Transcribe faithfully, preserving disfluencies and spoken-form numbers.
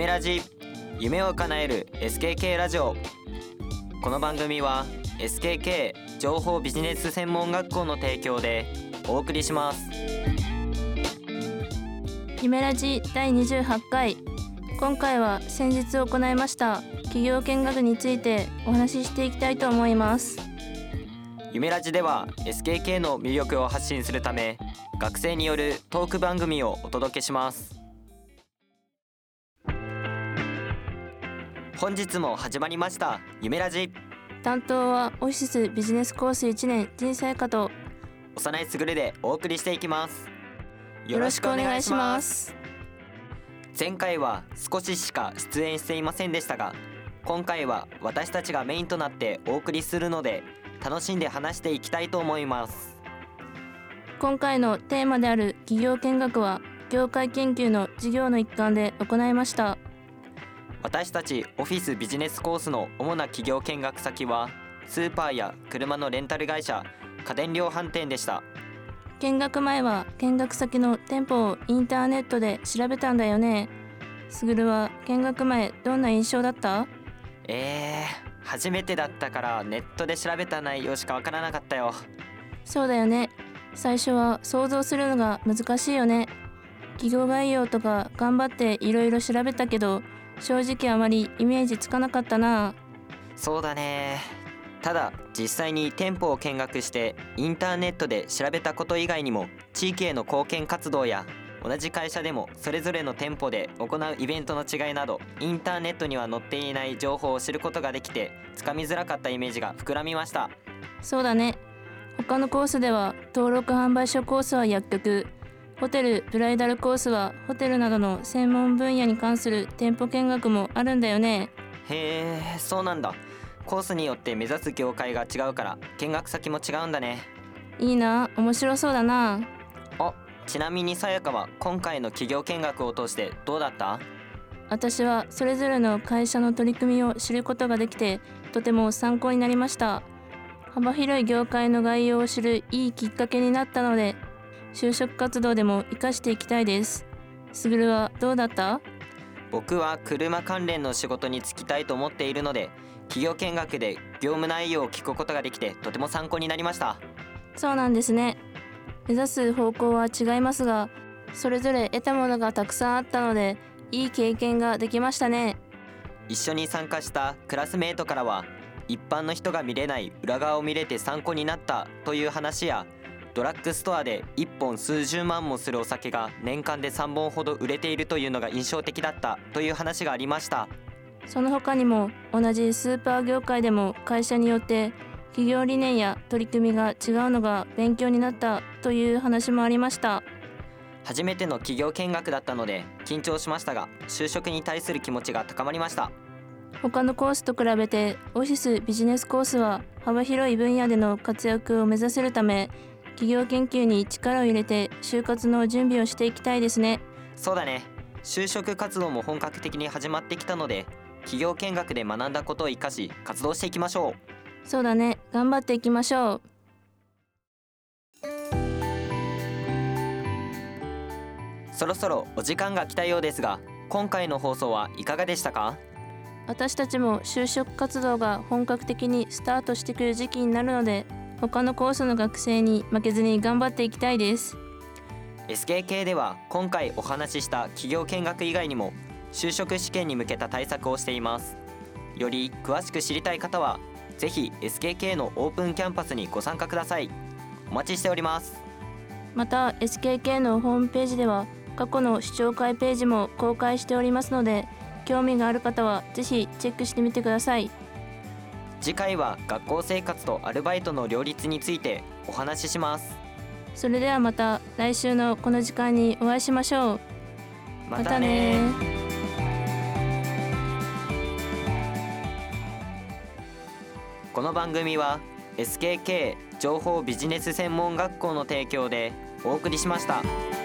夢ラジ、夢を叶える エスケーケー ラジオ。この番組は エスケーケー 情報ビジネス専門学校の提供でお送りします。 夢ラジだいにじゅうはちかい、今回は先日行いました企業見学についてお話ししていきたいと思います。 夢ラジでは エスケーケー の魅力を発信するため、学生によるトーク番組をお届けします。本日も始まりました夢ラジ。 担当はオフィスビジネスコースいちねん人生課と幼いすぐるでお送りしていきます。 よろしくお願いします。 前回は少ししか出演していませんでしたが、今回は私たちがメインとなってお送りするので、楽しんで話していきたいと思います。 今回のテーマである企業見学は業界研究の授業の一環で行いました。 私たちオフィスビジネスコースの主な企業見学先はスーパーや車のレンタル会社、家電量販店でした。 見学前は見学先の店舗をインターネットで調べたんだよね。すぐるは見学前どんな印象だった？ えー、初めてだったからネットで調べた内容しかわからなかったよ。 そうだよね。最初は想像するのが難しいよね。企業概要とか頑張っていろいろ調べたけど、正直あまりイメージつかなかったな。 そうだね。ただ実際に店舗を見学してインターネットで調べたこと以外にも、地域への貢献活動や同じ会社でもそれぞれの店舗で行うイベントの違いなど、インターネットには載っていない情報を知ることができて、つかみづらかったイメージが膨らみました。 そうだね。他のコースでは登録販売所コースは薬局、ホテルブライダルコースはホテルなどの専門分野に関する店舗見学もあるんだよね。 へえ、そうなんだ。コースによって目指す業界が違うから見学先も違うんだね。 いいな、面白そうだな。 あ、ちなみにさやかは今回の企業見学を通してどうだった？ 私はそれぞれの会社の取り組みを知ることができて、とても参考になりました。幅広い業界の概要を知るいいきっかけになったので、就職活動でも活かしていきたいです。すぐるはどうだった？ 僕は車関連の仕事に就きたいと思っているので、企業見学で業務内容を聞くことができてとても参考になりました。 そうなんですね。目指す方向は違いますが、それぞれ得たものがたくさんあったので、いい経験ができましたね。 一緒に参加したクラスメートからは、一般の人が見れない裏側を見れて参考になったという話や、ドラッグストアでいっぽん数十万もするお酒が年間でさんぼんほど売れているというのが印象的だったという話がありました。 その他にも同じスーパー業界でも会社によって企業理念や取り組みが違うのが勉強になったという話もありました。 初めての企業見学だったので緊張しましたが、就職に対する気持ちが高まりました。 他のコースと比べてオフィスビジネスコースは幅広い分野での活躍を目指せるため、企業研究に力を入れて就活の準備をしていきたいですね。 そうだね。就職活動も本格的に始まってきたので、企業見学で学んだことを生かし活動していきましょう。 そうだね、頑張っていきましょう。 そろそろお時間が来たようですが、今回の放送はいかがでしたか？ 私たちも就職活動が本格的にスタートしてくる時期になるので、他のコースの学生に負けずに頑張っていきたいです。 エスケーケー では今回お話しした企業見学以外にも就職試験に向けた対策をしています。より詳しく知りたい方はぜひ エスケーケー のオープンキャンパスにご参加ください。お待ちしております。 また エスケーケー のホームページでは過去の視聴会ページも公開しておりますので、興味がある方はぜひチェックしてみてください。 次回は学校生活とアルバイトの両立についてお話しします。 それではまた来週のこの時間にお会いしましょう。 またね。 またね。 この番組は エスケーケー 情報ビジネス専門学校の提供でお送りしました。